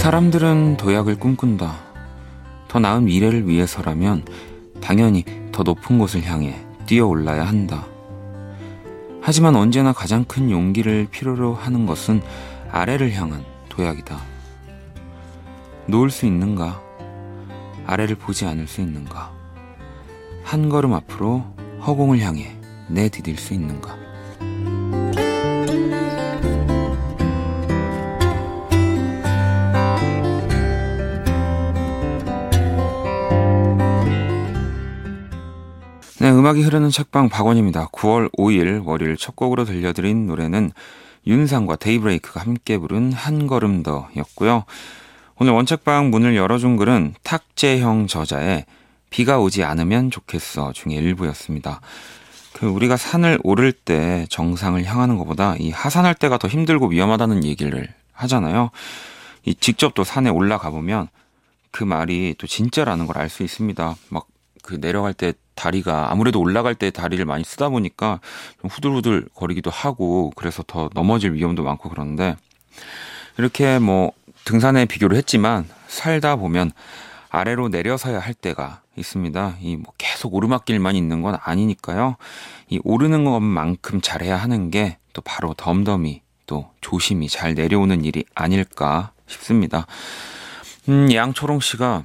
사람들은 도약을 꿈꾼다. 더 나은 미래를 위해서라면 당연히 더 높은 곳을 향해 뛰어올라야 한다. 하지만 언제나 가장 큰 용기를 필요로 하는 것은 아래를 향한 도약이다. 놓을 수 있는가? 아래를 보지 않을 수 있는가? 한 걸음 앞으로 허공을 향해 내디딜 수 있는가? 네, 음악이 흐르는 책방 박원입니다. 9월 5일 월요일 첫 곡으로 들려드린 노래는 윤상과 데이브레이크가 함께 부른 한 걸음 더 였고요. 오늘 원책방 문을 열어준 글은 탁재형 저자의 비가 오지 않으면 좋겠어 중에 일부였습니다. 우리가 산을 오를 때 정상을 향하는 것보다 이 하산할 때가 더 힘들고 위험하다는 얘기를 하잖아요. 직접 또 산에 올라가 보면 그 말이 또 진짜라는 걸 알 수 있습니다. 막 내려갈 때 다리가 아무래도 올라갈 때 다리를 많이 쓰다 보니까 좀 후들후들 거리기도 하고 그래서 더 넘어질 위험도 많고 그런데 이렇게 등산에 비교를 했지만 살다 보면 아래로 내려서야 할 때가 있습니다. 계속 오르막길만 있는 건 아니니까요. 이 오르는 것만큼 잘해야 하는 게 또 바로 덤덤히 또 조심히 잘 내려오는 일이 아닐까 싶습니다. 양초롱 씨가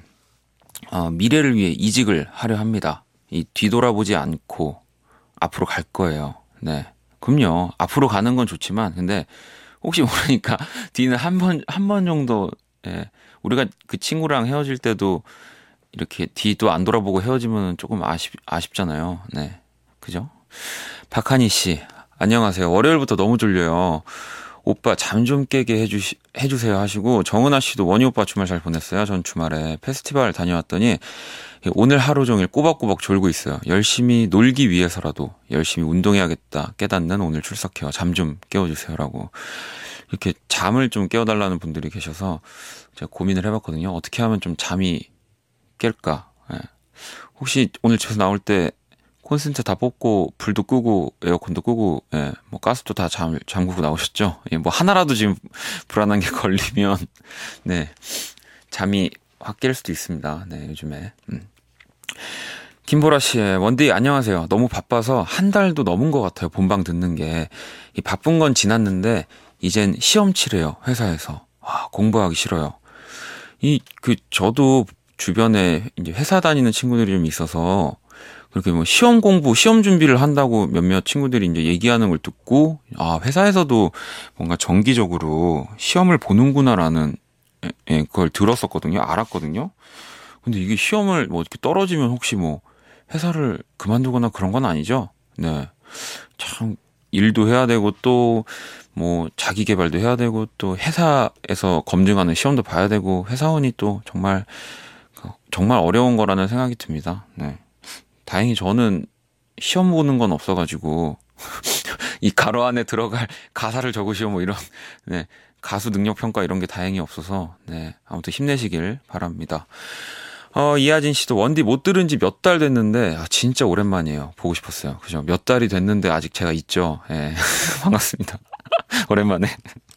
미래를 위해 이직을 하려 합니다. 뒤돌아보지 않고 앞으로 갈 거예요. 네. 그럼요. 앞으로 가는 건 좋지만, 근데 혹시 모르니까 뒤는 한 번 정도, 예. 우리가 그 친구랑 헤어질 때도 이렇게 뒤도 안 돌아보고 헤어지면 조금 아쉽잖아요. 네. 그죠? 박한희 씨, 안녕하세요. 월요일부터 너무 졸려요. 오빠 잠 좀 깨게 해주세요 하시고, 정은아 씨도 원희 오빠 주말 잘 보냈어요. 전 주말에 페스티벌 다녀왔더니 오늘 하루 종일 꼬박꼬박 졸고 있어요. 열심히 놀기 위해서라도 열심히 운동해야겠다 깨닫는 오늘 출석해요. 잠 좀 깨워주세요라고 이렇게 잠을 좀 깨워달라는 분들이 계셔서 제가 고민을 해봤거든요. 어떻게 하면 좀 잠이 깰까? 예. 혹시 오늘 집에서 나올 때 콘센트 다 뽑고 불도 끄고 에어컨도 끄고 가스도 다 잠그고 나오셨죠? 하나라도 지금 불안한 게 걸리면 네 잠이 확 깰 수도 있습니다. 네 요즘에 김보라 씨, 원디 안녕하세요. 너무 바빠서 한 달도 넘은 것 같아요. 본방 듣는 게 바쁜 건 지났는데 이젠 시험 치래요. 회사에서 공부하기 싫어요. 저도 주변에 이제 회사 다니는 친구들이 좀 있어서 그렇게 시험 공부, 시험 준비를 한다고 몇몇 친구들이 이제 얘기하는 걸 듣고, 회사에서도 뭔가 정기적으로 시험을 보는구나라는, 그걸 들었었거든요. 알았거든요. 근데 이게 시험을 이렇게 떨어지면 혹시 회사를 그만두거나 그런 건 아니죠? 네. 참, 일도 해야 되고 또, 자기 개발도 해야 되고 또 회사에서 검증하는 시험도 봐야 되고 회사원이 또 정말 어려운 거라는 생각이 듭니다. 네. 다행히 저는 시험 보는 건 없어가지고 이 가로 안에 들어갈 가사를 적으시오 이런 네, 가수 능력 평가 이런 게 다행히 없어서 네, 아무튼 힘내시길 바랍니다. 이하진 씨도 원디 못 들은 지 몇 달 됐는데 진짜 오랜만이에요. 보고 싶었어요. 그죠? 몇 달이 됐는데 아직 제가 있죠. 네, 반갑습니다. 오랜만에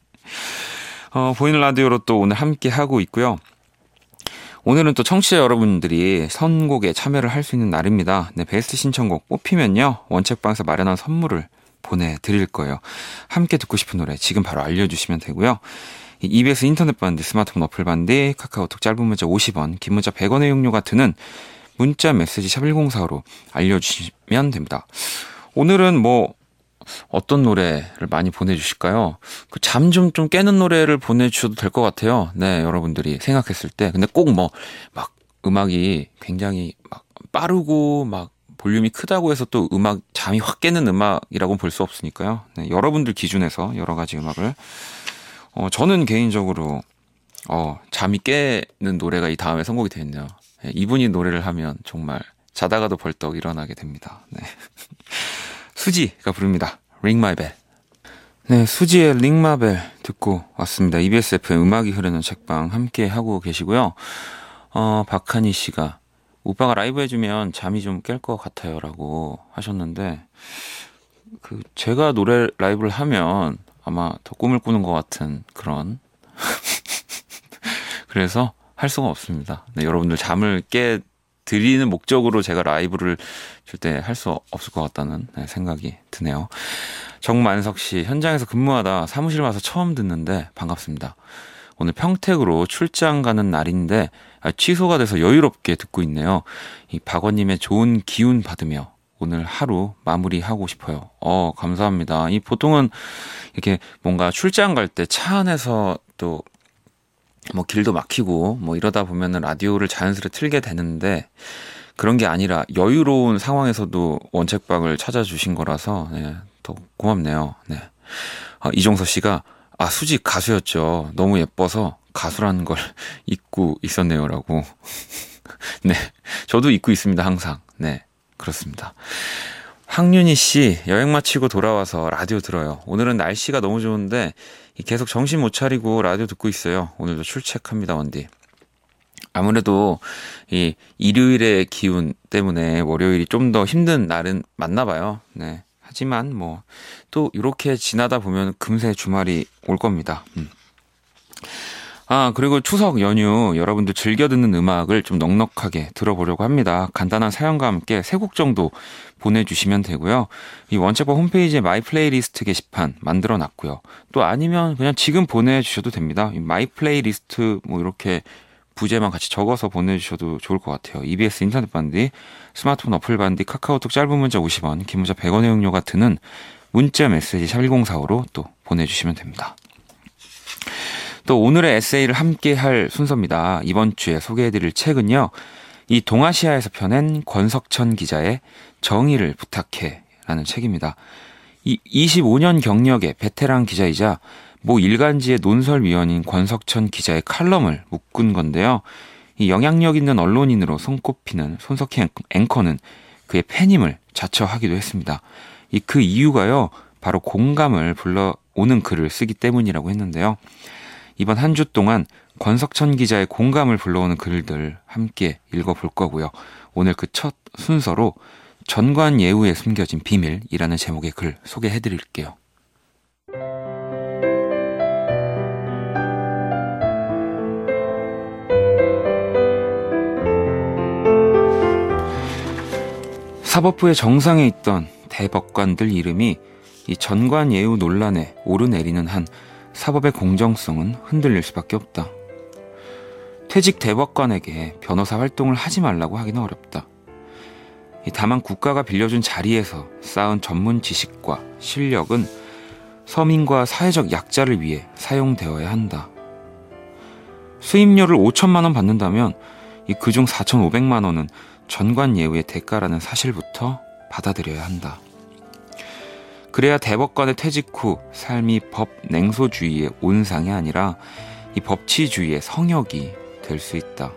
보이는 라디오로 또 오늘 함께 하고 있고요. 오늘은 또 청취자 여러분들이 선곡에 참여를 할 수 있는 날입니다. 네, 베스트 신청곡 뽑히면요. 원책방에서 마련한 선물을 보내드릴 거예요. 함께 듣고 싶은 노래 지금 바로 알려주시면 되고요. EBS 인터넷 반디, 스마트폰 어플 반디, 카카오톡 짧은 문자 50원, 긴 문자 100원의 용료가 드는 문자 메시지 샵 1045로 알려주시면 됩니다. 오늘은 어떤 노래를 많이 보내주실까요? 잠 좀 깨는 노래를 보내주셔도 될 것 같아요. 네, 여러분들이 생각했을 때. 근데 꼭 음악이 굉장히 빠르고 볼륨이 크다고 해서 또 잠이 확 깨는 음악이라고는 볼 수 없으니까요. 네, 여러분들 기준에서 여러 가지 음악을. 저는 개인적으로, 잠이 깨는 노래가 이 다음에 선곡이 되어 있네요. 네, 이분이 노래를 하면 정말 자다가도 벌떡 일어나게 됩니다. 네. 수지가 부릅니다. Ring My Bell. 네, 수지의 Ring My Bell 듣고 왔습니다. EBS FM 음악이 흐르는 책방 함께 하고 계시고요. 박한희 씨가 오빠가 라이브 해주면 잠이 좀 깰 것 같아요 라고 하셨는데 제가 노래 라이브를 하면 아마 더 꿈을 꾸는 것 같은 그런 그래서 할 수가 없습니다. 네, 여러분들 잠을 깨 드리는 목적으로 제가 라이브를 절대 할 수 없을 것 같다는 생각이 드네요. 정만석 씨, 현장에서 근무하다 사무실 와서 처음 듣는데 반갑습니다. 오늘 평택으로 출장 가는 날인데 취소가 돼서 여유롭게 듣고 있네요. 이 박원님의 좋은 기운 받으며 오늘 하루 마무리하고 싶어요. 감사합니다. 이 보통은 이렇게 뭔가 출장 갈 때 차 안에서 또 뭐 길도 막히고 뭐 이러다 보면은 라디오를 자연스레 틀게 되는데 그런 게 아니라 여유로운 상황에서도 원책방을 찾아주신 거라서 네, 더 고맙네요. 네. 이종서 씨가 수지 가수였죠. 너무 예뻐서 가수라는 걸 잊고 있었네요라고. 네, 저도 잊고 있습니다 항상. 네, 그렇습니다. 황윤희 씨, 여행 마치고 돌아와서 라디오 들어요. 오늘은 날씨가 너무 좋은데 계속 정신 못 차리고 라디오 듣고 있어요. 오늘도 출첵합니다, 원디. 아무래도 이 일요일의 기운 때문에 월요일이 좀 더 힘든 날은 맞나 봐요. 네. 하지만 뭐 또 이렇게 지나다 보면 금세 주말이 올 겁니다. 그리고 추석 연휴 여러분들 즐겨 듣는 음악을 좀 넉넉하게 들어보려고 합니다. 간단한 사연과 함께 3곡 정도 보내주시면 되고요. 이 원책방 홈페이지에 마이 플레이리스트 게시판 만들어 놨고요. 또 아니면 그냥 지금 보내주셔도 됩니다. 마이 플레이리스트 뭐 이렇게 부제만 같이 적어서 보내주셔도 좋을 것 같아요. EBS 인터넷 반디, 스마트폰 어플 반디, 카카오톡 짧은 문자 50원, 긴 문자 100원의 용료가 드는 문자 메시지 샵1045로 또 보내주시면 됩니다. 또 오늘의 에세이를 함께 할 순서입니다. 이번 주에 소개해드릴 책은요. 이 동아시아에서 펴낸 권석천 기자의 정의를 부탁해 라는 책입니다. 이 25년 경력의 베테랑 기자이자 모 일간지의 논설위원인 권석천 기자의 칼럼을 묶은 건데요. 이 영향력 있는 언론인으로 손꼽히는 손석희 앵커는 그의 팬임을 자처하기도 했습니다. 그 이유가요. 바로 공감을 불러오는 글을 쓰기 때문이라고 했는데요. 이번 한 주 동안 권석천 기자의 공감을 불러오는 글들 함께 읽어볼 거고요. 오늘 그 첫 순서로 전관예우에 숨겨진 비밀이라는 제목의 글 소개해드릴게요. 사법부의 정상에 있던 대법관들 이름이 이 전관예우 논란에 오르내리는 한 사법의 공정성은 흔들릴 수밖에 없다. 퇴직 대법관에게 변호사 활동을 하지 말라고 하기는 어렵다. 다만 국가가 빌려준 자리에서 쌓은 전문 지식과 실력은 서민과 사회적 약자를 위해 사용되어야 한다. 수임료를 5천만 원 받는다면 그중 4,500만 원은 전관예우의 대가라는 사실부터 받아들여야 한다. 그래야 대법관의 퇴직 후 삶이 법 냉소주의의 온상이 아니라 이 법치주의의 성역이 될 수 있다.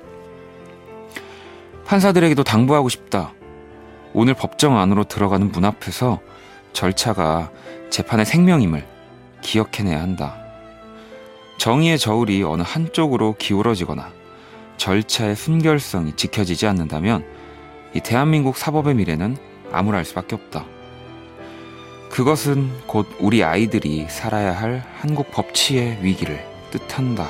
판사들에게도 당부하고 싶다. 오늘 법정 안으로 들어가는 문 앞에서 절차가 재판의 생명임을 기억해내야 한다. 정의의 저울이 어느 한쪽으로 기울어지거나 절차의 순결성이 지켜지지 않는다면 이 대한민국 사법의 미래는 암울할 수밖에 없다. 그것은 곧 우리 아이들이 살아야 할 한국 법치의 위기를 뜻한다.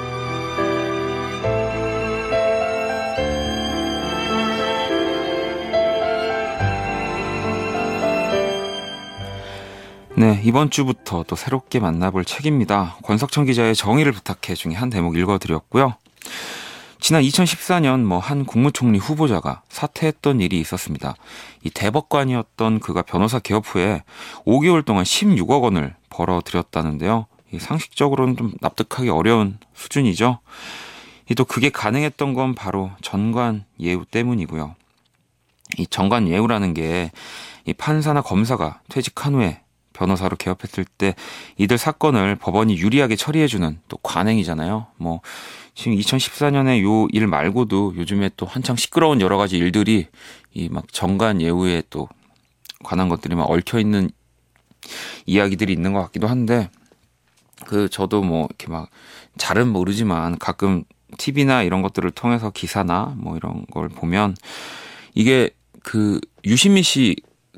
네, 이번 주부터 또 새롭게 만나볼 책입니다. 권석천 기자의 정의를 부탁해 중에 한 대목 읽어드렸고요. 지난 2014년 한 국무총리 후보자가 사퇴했던 일이 있었습니다. 이 대법관이었던 그가 변호사 개업 후에 5개월 동안 16억 원을 벌어들였다는데요. 상식적으로는 좀 납득하기 어려운 수준이죠. 또 그게 가능했던 건 바로 전관예우 때문이고요. 이 전관예우라는 게 이 판사나 검사가 퇴직한 후에 변호사로 개업했을 때 이들 사건을 법원이 유리하게 처리해주는 또 관행이잖아요. 지금 2014년에 요 일 말고도 요즘에 또 한창 시끄러운 여러 가지 일들이 이 전관예우에 또 관한 것들이 얽혀 있는 이야기들이 있는 것 같기도 한데 저도 이렇게 잘은 모르지만 가끔 TV나 이런 것들을 통해서 기사나 이런 걸 보면 이게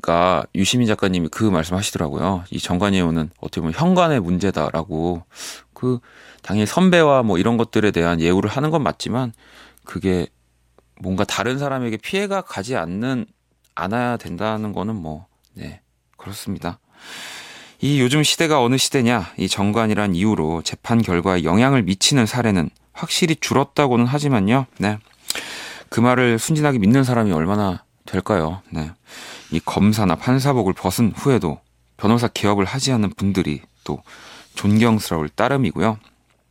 유시민 작가님이 그 말씀하시더라고요. 이 전관예우는 어떻게 보면 현관의 문제다라고 당연히 선배와 뭐 이런 것들에 대한 예우를 하는 건 맞지만 그게 뭔가 다른 사람에게 피해가 가지 않아야 된다는 거는 네, 그렇습니다. 이 요즘 시대가 어느 시대냐, 이 정관이란 이유로 재판 결과에 영향을 미치는 사례는 확실히 줄었다고는 하지만요. 네. 그 말을 순진하게 믿는 사람이 얼마나 될까요? 네. 이 검사나 판사복을 벗은 후에도 변호사 개업을 하지 않는 분들이 또 존경스러울 따름이고요.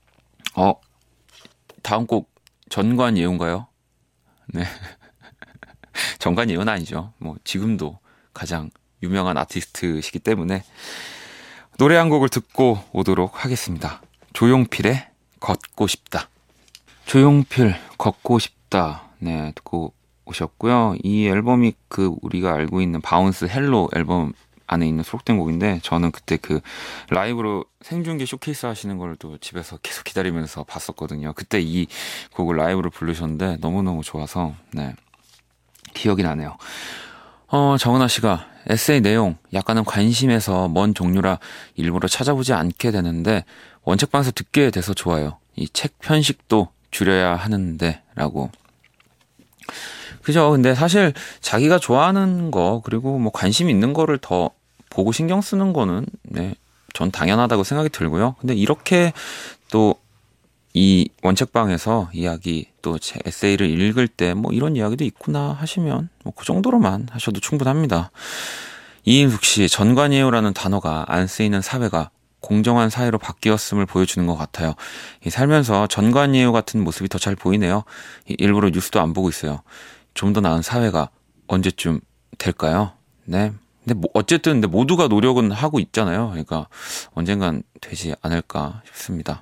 다음 곡 전관예우인가요? 네. 전관예우는 아니죠. 지금도 가장 유명한 아티스트시기 때문에 노래 한 곡을 듣고 오도록 하겠습니다. 조용필의 걷고 싶다. 조용필 걷고 싶다. 네, 듣고 오셨고요. 이 앨범이 우리가 알고 있는 바운스 헬로 앨범 안에 있는 수록된 곡인데 저는 그때 라이브로 생중계 쇼케이스 하시는 걸 또 집에서 계속 기다리면서 봤었거든요. 그때 이 곡을 라이브로 부르셨는데 너무너무 좋아서 네, 기억이 나네요. 정은아 씨가 에세이 내용 약간은 관심에서 먼 종류라 일부러 찾아보지 않게 되는데 원책방에서 듣게 돼서 좋아요. 이 책 편식도 줄여야 하는데 라고. 그죠. 근데 사실 자기가 좋아하는 거 그리고 관심 있는 거를 더 보고 신경 쓰는 거는 네, 전 당연하다고 생각이 들고요. 근데 이렇게 또 이 원책방에서 이야기 또 제 에세이를 읽을 때 이런 이야기도 있구나 하시면 그 정도로만 하셔도 충분합니다. 이인숙 씨, 전관예우라는 단어가 안 쓰이는 사회가 공정한 사회로 바뀌었음을 보여주는 것 같아요. 살면서 전관예우 같은 모습이 더 잘 보이네요. 일부러 뉴스도 안 보고 있어요. 좀 더 나은 사회가 언제쯤 될까요? 네. 근데 어쨌든 모두가 노력은 하고 있잖아요. 그러니까 언젠간 되지 않을까 싶습니다.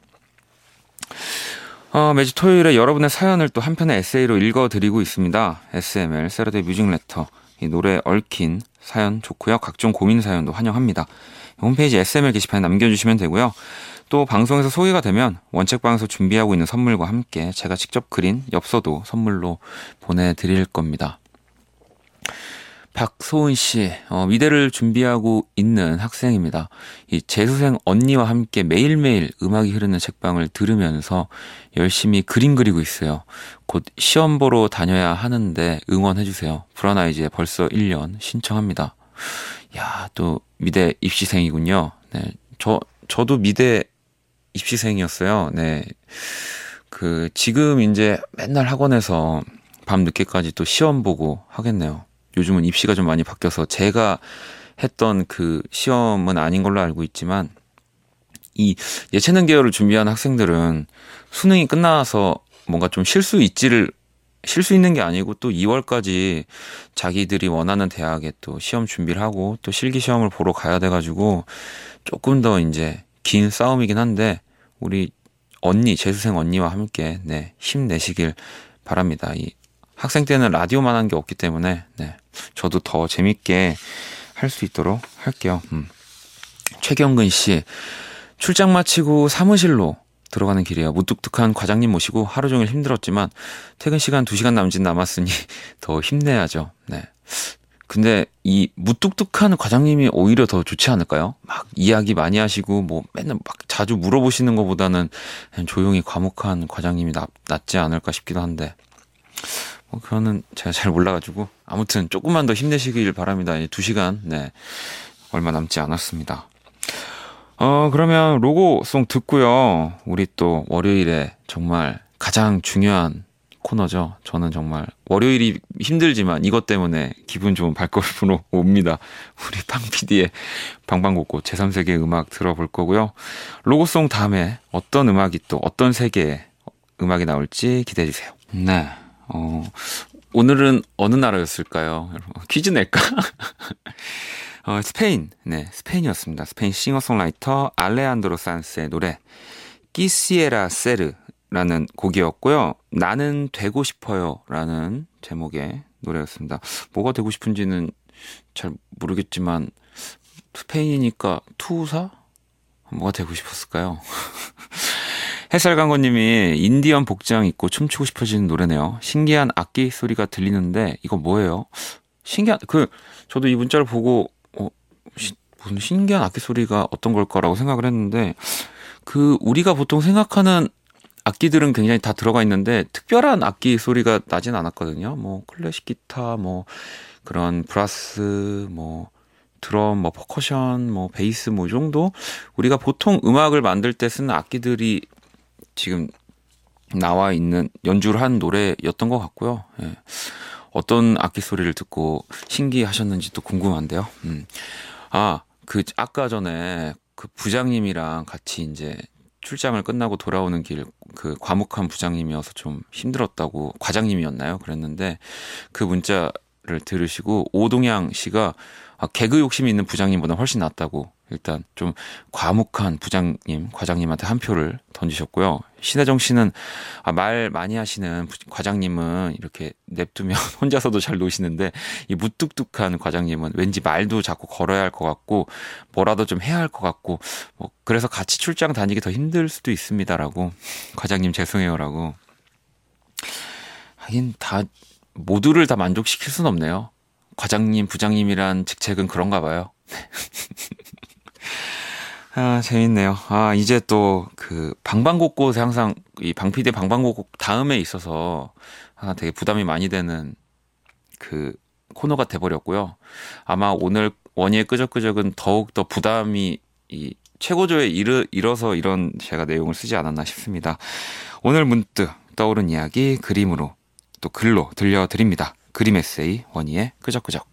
매주 토요일에 여러분의 사연을 또 한 편의 에세이로 읽어드리고 있습니다. SML, 세러데이 뮤직레터. 이 노래에 얽힌 사연 좋고요. 각종 고민 사연도 환영합니다. 홈페이지 SML 게시판에 남겨주시면 되고요. 또 방송에서 소개가 되면 원책방에서 준비하고 있는 선물과 함께 제가 직접 그린 엽서도 선물로 보내드릴 겁니다. 박소은 씨, 미대를 준비하고 있는 학생입니다. 이 재수생 언니와 함께 매일매일 음악이 흐르는 책방을 들으면서 열심히 그림 그리고 있어요. 곧 시험 보러 다녀야 하는데 응원해주세요. 브라나이즈의 벌써 1년 신청합니다. 야, 또 미대 입시생이군요. 네, 저도 미대 입시생이었어요. 네, 지금 이제 맨날 학원에서 밤 늦게까지 또 시험 보고 하겠네요. 요즘은 입시가 좀 많이 바뀌어서 제가 했던 시험은 아닌 걸로 알고 있지만 이 예체능 계열을 준비하는 학생들은 수능이 끝나서 뭔가 좀 쉴 수 있는 게 아니고 또 2월까지 자기들이 원하는 대학에 또 시험 준비를 하고 또 실기 시험을 보러 가야 돼가지고 조금 더 이제 긴 싸움이긴 한데 우리 재수생 언니와 함께 네, 힘내시길 바랍니다. 이 학생 때는 라디오만 한 게 없기 때문에 네, 저도 더 재밌게 할 수 있도록 할게요. 최경근 씨, 출장 마치고 사무실로 들어가는 길이에요. 무뚝뚝한 과장님 모시고 하루 종일 힘들었지만 퇴근 시간 2시간 남았으니 더 힘내야죠. 네. 근데 이 무뚝뚝한 과장님이 오히려 더 좋지 않을까요? 막 이야기 많이 하시고 맨날 막 자주 물어보시는 것보다는 그냥 조용히 과묵한 과장님이 낫지 않을까 싶기도 한데 그거는 제가 잘 몰라가지고 아무튼 조금만 더 힘내시길 바랍니다. 2시간 네, 얼마 남지 않았습니다. 그러면 로고송 듣고요. 우리 또 월요일에 정말 가장 중요한 코너죠. 저는 정말 월요일이 힘들지만 이것 때문에 기분 좋은 발걸음으로 옵니다. 우리 팡PD의 방방곡곡 제3세계 음악 들어볼 거고요. 로고송 다음에 어떤 음악이 또 어떤 세계의 음악이 나올지 기대해주세요. 네. 오늘은 어느 나라였을까요? 퀴즈 낼까? 스페인. 네, 스페인이었습니다. 스페인 싱어송라이터 알레한드로 산스의 노래 끼시에라 세르라는 곡이었고요. 나는 되고 싶어요 라는 제목의 노래였습니다. 뭐가 되고 싶은지는 잘 모르겠지만 스페인이니까 투사? 뭐가 되고 싶었을까요? 햇살광고님이 인디언 복장 입고 춤추고 싶어지는 노래네요. 신기한 악기 소리가 들리는데 이거 뭐예요? 저도 이 문자를 보고 무슨 신기한 악기 소리가 어떤 걸까라고 생각을 했는데 우리가 보통 생각하는 악기들은 굉장히 다 들어가 있는데 특별한 악기 소리가 나진 않았거든요. 뭐 클래식 기타, 뭐 그런 브라스, 뭐 드럼, 뭐 퍼커션, 뭐 베이스 뭐 이 정도 우리가 보통 음악을 만들 때 쓰는 악기들이 지금 나와 있는 연주를 한 노래였던 것 같고요. 예. 어떤 악기 소리를 듣고 신기하셨는지 또 궁금한데요. 아까 전에 그 부장님이랑 같이 이제 출장을 끝나고 돌아오는 길 그 과묵한 부장님이어서 좀 힘들었다고 과장님이었나요? 그랬는데 그 문자를 들으시고 오동양 씨가 개그 욕심이 있는 부장님보다 훨씬 낫다고 일단 좀 과묵한 과장님한테 한 표를 던지셨고요. 신혜정 씨는 말 많이 하시는 과장님은 이렇게 냅두면 혼자서도 잘 노시는데 이 무뚝뚝한 과장님은 왠지 말도 자꾸 걸어야 할 것 같고 뭐라도 좀 해야 할 것 같고 뭐 그래서 같이 출장 다니기 더 힘들 수도 있습니다라고 과장님 죄송해요라고 하긴 모두를 다 만족시킬 순 없네요. 과장님, 부장님이란 직책은 그런가 봐요. 재밌네요. 이제 또 방방곡곡에 항상 이 방피디 방방곡곡 다음에 있어서 되게 부담이 많이 되는 그 코너가 돼버렸고요. 아마 오늘 원희의 끄적끄적은 더욱더 부담이 이 최고조에 이뤄서 이런 제가 내용을 쓰지 않았나 싶습니다. 오늘 문득 떠오른 이야기 그림으로 또 글로 들려드립니다. 그림 에세이 원희의 끄적끄적.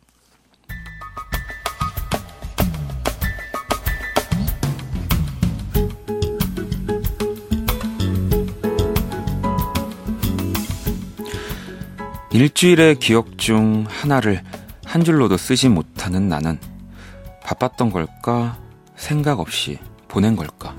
일주일의 기억 중 하나를 한 줄로도 쓰지 못하는 나는 바빴던 걸까? 생각 없이 보낸 걸까?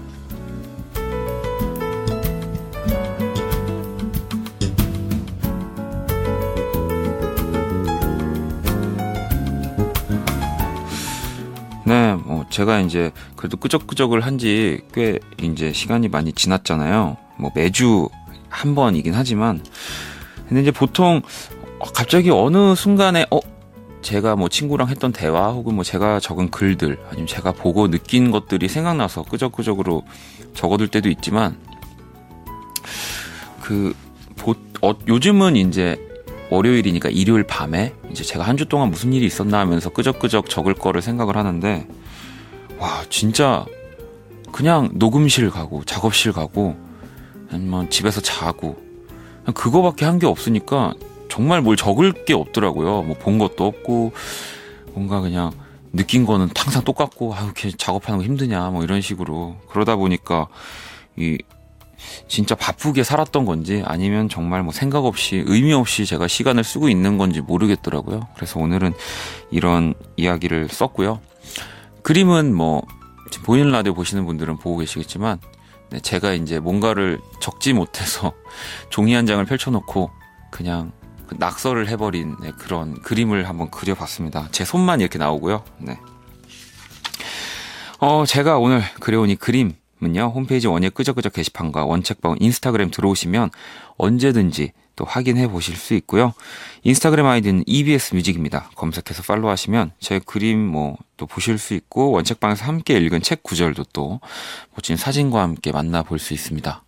네, 제가 이제 그래도 끄적끄적을 한 지 꽤 이제 시간이 많이 지났잖아요. 매주 한 번이긴 하지만 근데 이제 보통 갑자기 어느 순간에 제가 친구랑 했던 대화 혹은 제가 적은 글들 아니면 제가 보고 느낀 것들이 생각나서 끄적끄적으로 적어둘 때도 있지만 요즘은 이제 월요일이니까 일요일 밤에 이제 제가 한 주 동안 무슨 일이 있었나 하면서 끄적끄적 적을 거를 생각을 하는데 와 진짜 그냥 녹음실 가고 작업실 가고 아니면 집에서 자고 그거밖에 한 게 없으니까 정말 뭘 적을 게 없더라고요. 본 것도 없고 뭔가 그냥 느낀 거는 항상 똑같고 이렇게 작업하는 거 힘드냐 이런 식으로 그러다 보니까 진짜 바쁘게 살았던 건지 아니면 정말 생각 없이 의미 없이 제가 시간을 쓰고 있는 건지 모르겠더라고요. 그래서 오늘은 이런 이야기를 썼고요. 그림은 지금 보이는 라디오 보시는 분들은 보고 계시겠지만 제가 이제 뭔가를 적지 못해서 종이 한 장을 펼쳐놓고 그냥 낙서를 해버린 그런 그림을 한번 그려봤습니다. 제 손만 이렇게 나오고요. 네. 제가 오늘 그려온 이 그림은요, 홈페이지 원예 끄적끄적 게시판과 원책방 인스타그램 들어오시면 언제든지 또 확인해 보실 수 있고요. 인스타그램 아이디는 EBS 뮤직입니다. 검색해서 팔로우하시면 제 그림 또 보실 수 있고 원책방에서 함께 읽은 책 구절도 또 멋진 사진과 함께 만나볼 수 있습니다.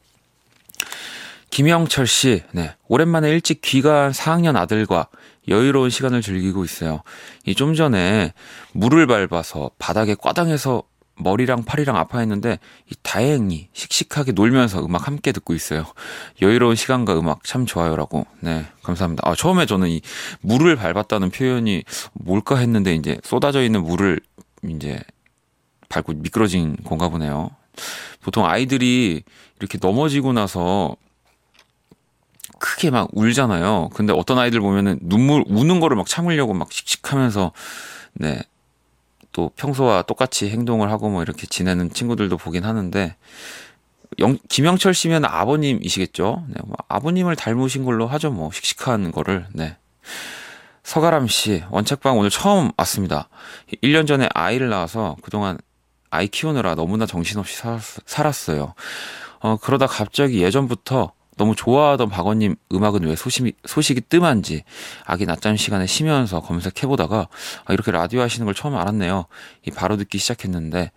김영철 씨, 오랜만에 일찍 귀가한 4학년 아들과 여유로운 시간을 즐기고 있어요. 좀 전에 물을 밟아서 바닥에 꽈당해서 머리랑 팔이랑 아파했는데 다행히 씩씩하게 놀면서 음악 함께 듣고 있어요. 여유로운 시간과 음악 참 좋아요라고. 네, 감사합니다. 처음에 저는 이 물을 밟았다는 표현이 뭘까 했는데 이제 쏟아져 있는 물을 이제 밟고 미끄러진 건가 보네요. 보통 아이들이 이렇게 넘어지고 나서 크게 울잖아요. 근데 어떤 아이들 보면은 우는 거를 참으려고 씩씩하면서 또 평소와 똑같이 행동을 하고 이렇게 지내는 친구들도 보긴 하는데 김영철 씨면 아버님이시겠죠? 아버님을 닮으신 걸로 하죠. 씩씩한 거를. 서가람 씨, 원책방 오늘 처음 왔습니다. 1년 전에 아이를 낳아서 그동안 아이 키우느라 너무나 정신없이 살았어요. 그러다 갑자기 예전부터 너무 좋아하던 박원님 음악은 왜 소식이 뜸한지 아기 낮잠 시간에 쉬면서 검색해보다가 이렇게 라디오 하시는 걸 처음 알았네요. 바로 듣기 시작했는데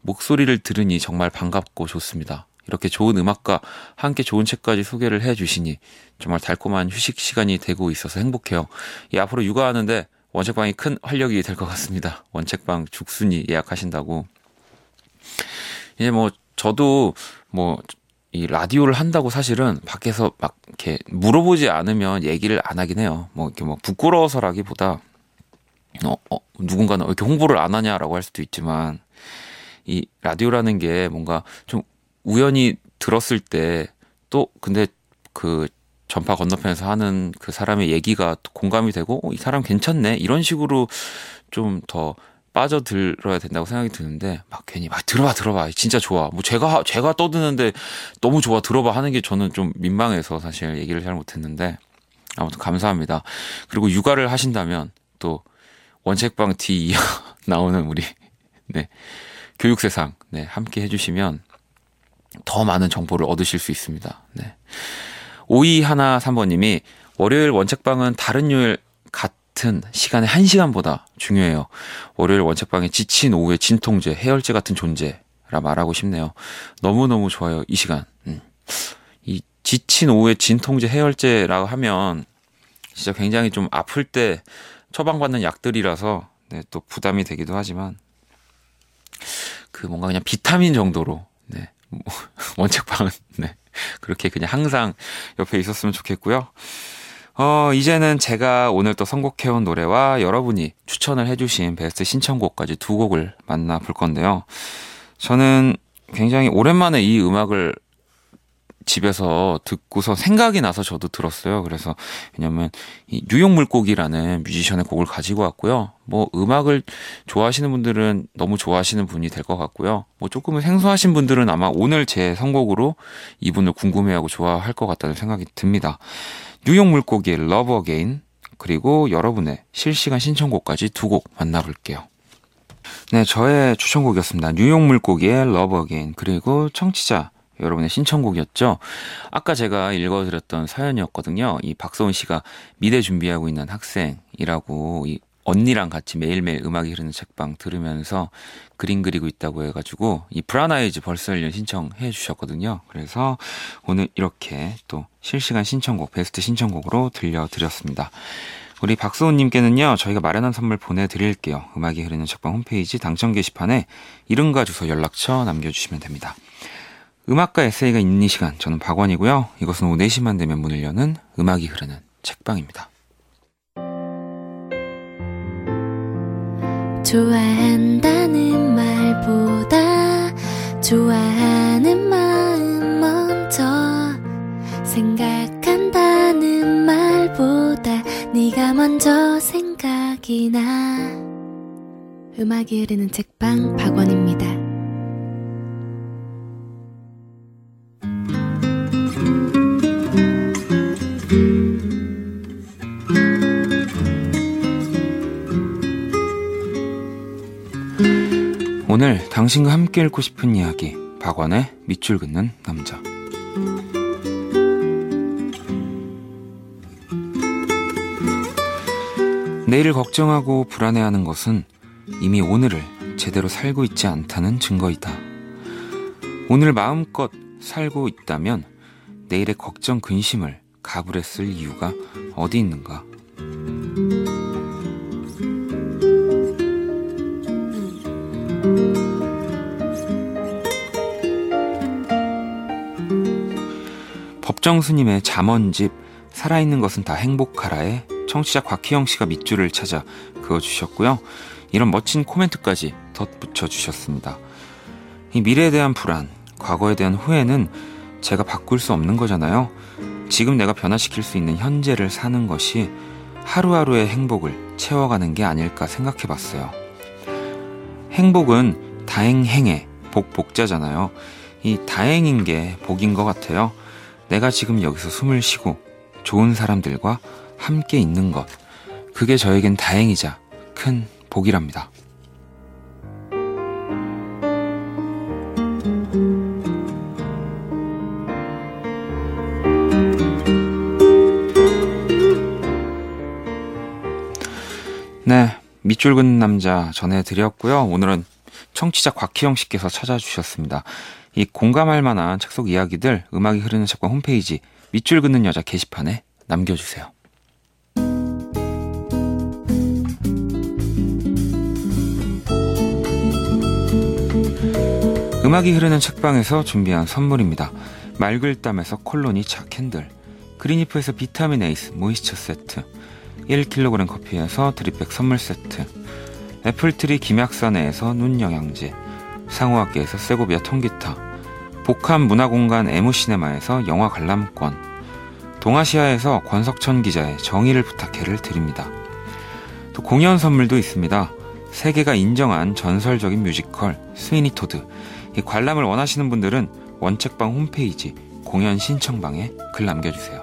목소리를 들으니 정말 반갑고 좋습니다. 이렇게 좋은 음악과 함께 좋은 책까지 소개를 해주시니 정말 달콤한 휴식 시간이 되고 있어서 행복해요. 앞으로 육아하는데 원책방이 큰 활력이 될 것 같습니다. 원책방 죽순이 예약하신다고. 이제 뭐 저도 뭐 이 라디오를 한다고 사실은 밖에서 막 이렇게 물어보지 않으면 얘기를 안 하긴 해요. 뭐 이렇게 뭐 부끄러워서라기보다 누군가는 왜 이렇게 홍보를 안 하냐라고 할 수도 있지만 이 라디오라는 게 뭔가 좀 우연히 들었을 때 또 근데 그 전파 건너편에서 하는 그 사람의 얘기가 또 공감이 되고 이 사람 괜찮네 이런 식으로 좀 더 빠져들어야 된다고 생각이 드는데 막 괜히 막 들어봐 진짜 좋아 뭐 제가 떠드는데 너무 좋아 들어봐 하는 게 저는 좀 민망해서 사실 얘기를 잘 못했는데 아무튼 감사합니다. 그리고 육아를 하신다면 또 원책방 뒤 이어 나오는 우리 네 교육세상 네 함께 해주시면 더 많은 정보를 얻으실 수 있습니다. 네. 5213번님이 월요일 원책방은 다른 요일 같은 시간의 1시간보다 중요해요. 월요일 원책방에 지친 오후의 진통제, 해열제 같은 존재라 말하고 싶네요. 너무너무 좋아요. 이 시간. 이 지친 오후의 진통제, 해열제라고 하면 진짜 굉장히 좀 아플 때 처방받는 약들이라서 네, 또 부담이 되기도 하지만 그 뭔가 그냥 비타민 정도로 네. 원책방은 네. 그렇게 그냥 항상 옆에 있었으면 좋겠고요. 이제는 제가 오늘 또 선곡해온 노래와 여러분이 추천을 해주신 베스트 신청곡까지 두 곡을 만나볼 건데요. 저는 굉장히 오랜만에 이 음악을 집에서 듣고서 생각이 나서 저도 들었어요. 그래서 왜냐면 이 뉴욕 물고기라는 뮤지션의 곡을 가지고 왔고요. 뭐 음악을 좋아하시는 분들은 너무 좋아하시는 분이 될 것 같고요. 뭐 조금은 생소하신 분들은 아마 오늘 제 선곡으로 이분을 궁금해하고 좋아할 것 같다는 생각이 듭니다. 뉴욕 물고기의 Love Again 그리고 여러분의 실시간 신청곡까지 두 곡 만나볼게요. 네, 저의 추천곡이었습니다. 뉴욕 물고기의 Love Again 그리고 청취자 여러분의 신청곡이었죠. 아까 제가 읽어드렸던 사연이었거든요. 이 박서은 씨가 미대 준비하고 있는 학생이라고 이 언니랑 같이 매일매일 음악이 흐르는 책방 들으면서 그림 그리고 있다고 해가지고 이 브라나이즈 벌써 1년 신청해 주셨거든요. 그래서 오늘 이렇게 또 실시간 신청곡 베스트 신청곡으로 들려드렸습니다. 우리 박서은님께는요 저희가 마련한 선물 보내드릴게요. 음악이 흐르는 책방 홈페이지 당첨 게시판에 이름과 주소 연락처 남겨주시면 됩니다. 음악과 에세이가 있는 이 시간 저는 박원이고요. 이것은 오후 4시만 되면 문을 여는 음악이 흐르는 책방입니다. 좋아한다는 말보다 좋아하는 마음 먼저 생각한다는 말보다 네가 먼저 생각이 나. 음악이 흐르는 책방 박원입니다. 오늘 당신과 함께 읽고 싶은 이야기 박원의 밑줄 긋는 남자. 내일을 걱정하고 불안해하는 것은 이미 오늘을 제대로 살고 있지 않다는 증거이다. 오늘 마음껏 살고 있다면 내일의 걱정 근심을 가불해 쓸 이유가 어디 있는가. 법정스님의 잠언집 살아있는 것은 다 행복하라에 청취자 곽희영씨가 밑줄을 찾아 그어주셨고요. 이런 멋진 코멘트까지 덧붙여 주셨습니다. 이 미래에 대한 불안, 과거에 대한 후회는 제가 바꿀 수 없는 거잖아요. 지금 내가 변화시킬 수 있는 현재를 사는 것이 하루하루의 행복을 채워가는 게 아닐까 생각해봤어요. 행복은 다행행에 복복자잖아요. 이 다행인 게 복인 것 같아요. 내가 지금 여기서 숨을 쉬고 좋은 사람들과 함께 있는 것, 그게 저에겐 다행이자 큰 복이랍니다. 네, 밑줄 긋는 남자 전해드렸고요. 오늘은 청취자 곽희영 씨께서 찾아주셨습니다. 이 공감할 만한 책 속 이야기들 음악이 흐르는 책방 홈페이지 밑줄 긋는 여자 게시판에 남겨주세요. 음악이 흐르는 책방에서 준비한 선물입니다. 말글담에서 콜로니 차 캔들, 그린이프에서 비타민 에이스 모이스처 세트, 1kg 커피에서 드립백 선물 세트, 애플트리 김약사내에서 눈 영양제, 상호학계에서 세고비아 통기타, 복합 문화공간 에무시네마에서 영화 관람권, 동아시아에서 권석천 기자의 정의를 부탁해를 드립니다. 또 공연 선물도 있습니다. 세계가 인정한 전설적인 뮤지컬 스위니 토드, 이 관람을 원하시는 분들은 원책방 홈페이지 공연 신청방에 글 남겨주세요.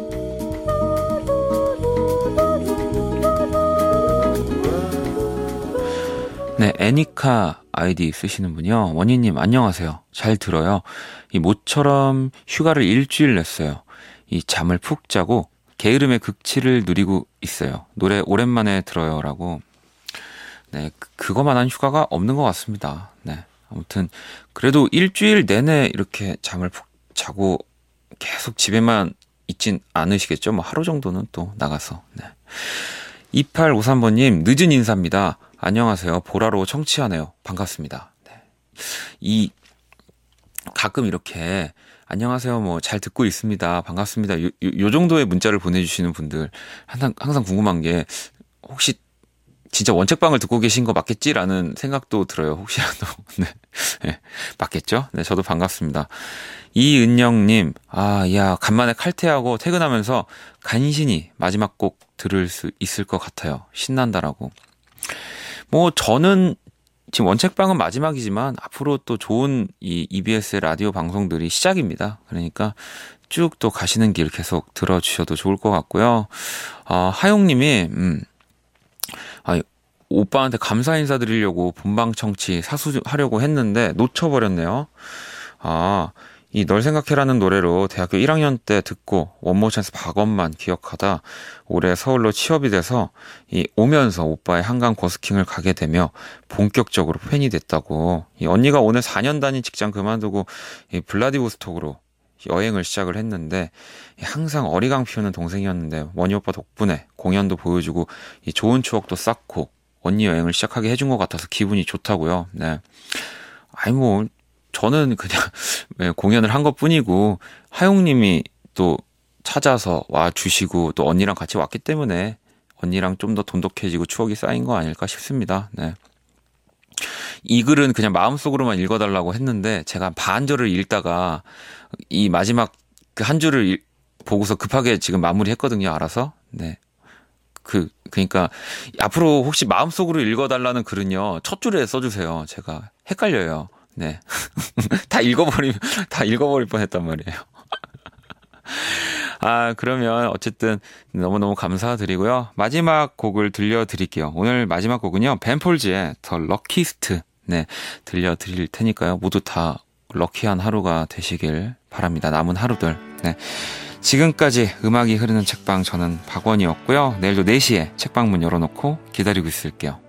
네, 애니카 아이디 쓰시는 분이요. 원희님 안녕하세요. 잘 들어요. 이 모처럼 휴가를 일주일 냈어요. 이 잠을 푹 자고 게으름의 극치를 누리고 있어요. 노래 오랜만에 들어요라고. 네, 그거만한 휴가가 없는 것 같습니다. 네, 아무튼 그래도 일주일 내내 이렇게 잠을 푹 자고 계속 집에만 있진 않으시겠죠? 뭐 하루 정도는 또 나가서. 네. 2853번님 늦은 인사입니다. 안녕하세요. 보라로 청취하네요. 반갑습니다. 네. 가끔 이렇게 안녕하세요. 뭐 잘 듣고 있습니다. 반갑습니다. 요 정도의 문자를 보내주시는 분들 항상 궁금한 게 혹시 진짜 원책방을 듣고 계신 거 맞겠지라는 생각도 들어요. 혹시라도. 네. 네. 맞겠죠? 네, 저도 반갑습니다. 이은영님, 간만에 칼퇴하고 퇴근하면서 간신히 마지막 곡 들을 수 있을 것 같아요. 신난다라고. 뭐, 저는 지금 원책방은 마지막이지만 앞으로 또 좋은 이 EBS의 라디오 방송들이 시작입니다. 그러니까 쭉 또 가시는 길 계속 들어주셔도 좋을 것 같고요. 하용님이, 오빠한테 감사 인사드리려고 본방 청취 사수하려고 했는데 놓쳐버렸네요. 이 널 생각해라는 노래로 대학교 1학년 때 듣고 원모 찬스 박원만 기억하다 올해 서울로 취업이 돼서 오면서 오빠의 한강 버스킹을 가게 되며 본격적으로 팬이 됐다고. 이 언니가 오늘 4년 다닌 직장 그만두고 블라디보스톡으로 여행을 시작을 했는데 항상 어리광 피우는 동생이었는데 원희 오빠 덕분에 공연도 보여주고 좋은 추억도 쌓고 언니 여행을 시작하게 해준 것 같아서 기분이 좋다고요. 네. 저는 그냥 공연을 한 것 뿐이고 하용님이 또 찾아서 와 주시고 또 언니랑 같이 왔기 때문에 언니랑 좀 더 돈독해지고 추억이 쌓인 거 아닐까 싶습니다. 네. 이 글은 그냥 마음속으로만 읽어달라고 했는데 제가 반절을 읽다가 이 마지막 그 한 줄을 보고서 급하게 지금 마무리했거든요. 알아서. 네. 그러니까 앞으로 혹시 마음속으로 읽어달라는 글은요. 첫 줄에 써주세요. 제가 헷갈려요. 네. 다 읽어버릴 뻔했단 말이에요. 그러면 어쨌든 너무너무 감사드리고요. 마지막 곡을 들려드릴게요. 오늘 마지막 곡은요. 벤폴즈의 더 럭키스트. 네. 들려드릴 테니까요. 모두 다 럭키한 하루가 되시길 바랍니다. 남은 하루들. 네. 지금까지 음악이 흐르는 책방 저는 박원이었고요. 내일도 4시에 책방 문 열어놓고 기다리고 있을게요.